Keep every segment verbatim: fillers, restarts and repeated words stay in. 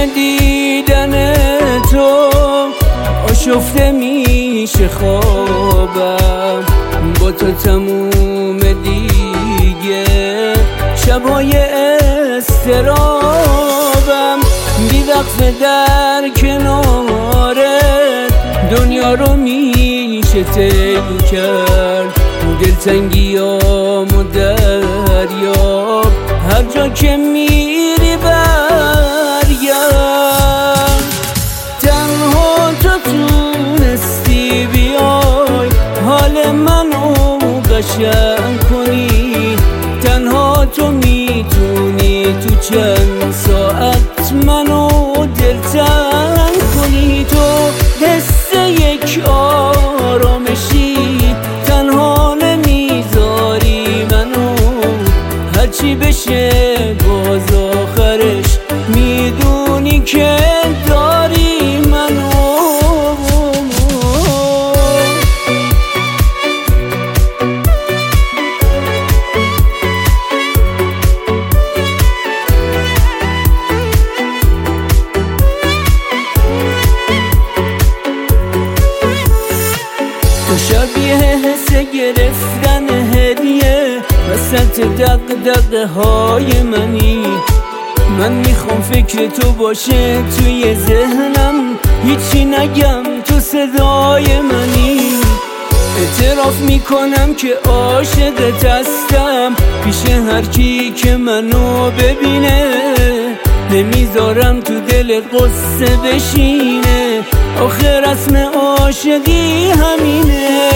دیدن تو آشفته میشه خوابم، با تو تموم دیگه شبای استرابم. بی وقفه در کناره دنیا رو میشه طی کرد، دلتنگیامو دریاب، هر جا که میری برگرد. تنها تو تونستی بیای حال منو قشنگ کنی، تنها تو میتونی تو چند ساعت منو دلتنگ کنی. تو حس یک آرامشی تنها نمیذاری منو، هرچی بشه باز آخرش میدونی که داری منو. تو شبیه حس گرفتن هدیه وسط دغدغه های منی، من میخوام فکر تو باشه توی ذهنم، هیچی نگم تو صدای منی. اعتراف میکنم که عاشقت هستم، پیش هر کی که منو ببینه نمیذارم تو دل قصه بشینه، آخه رسم عاشقی همینه.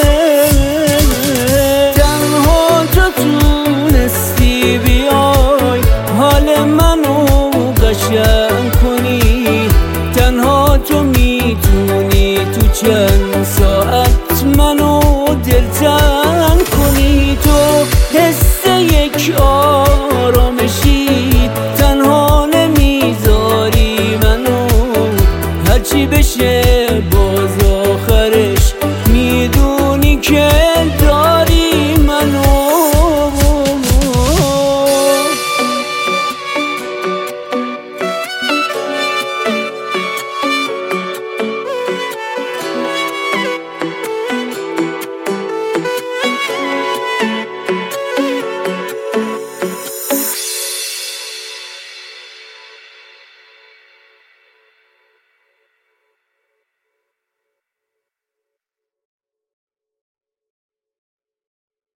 تنها تو تونستی بیای حال منو قشنگ کنی، تنها تو میتونی تو چند سال